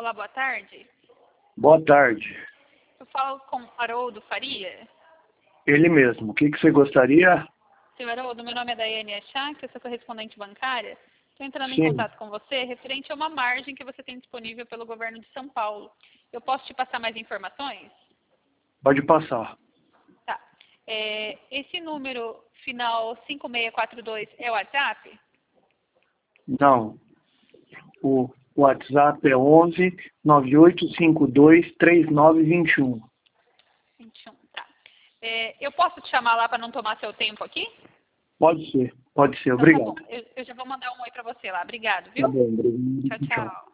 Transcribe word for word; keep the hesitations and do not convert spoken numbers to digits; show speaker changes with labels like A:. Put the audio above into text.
A: Olá, boa tarde.
B: Boa tarde.
A: Eu falo com Haroldo Faria.
B: Ele mesmo. O que, que você gostaria?
A: Senhor Haroldo, meu nome é Daiane Achac, eu sou correspondente bancária. Estou entrando
B: Sim.
A: em contato com você referente a uma margem que você tem disponível pelo governo de São Paulo. Eu posso te passar mais informações?
B: Pode passar.
A: Tá. É, esse número final cinco seis quatro dois é o WhatsApp?
B: Não. O WhatsApp é onze nove oito cinco dois três nove dois um.
A: vinte e um, tá. É, eu posso te chamar lá para não tomar seu tempo aqui?
B: Pode ser. Pode ser.
A: Então tá
B: Obrigado.
A: bom. Eu, eu já vou mandar um oi para você lá. Obrigado,
B: Tá
A: viu?
B: bom. Obrigado.
A: Tchau,
B: Tchau.
A: tchau.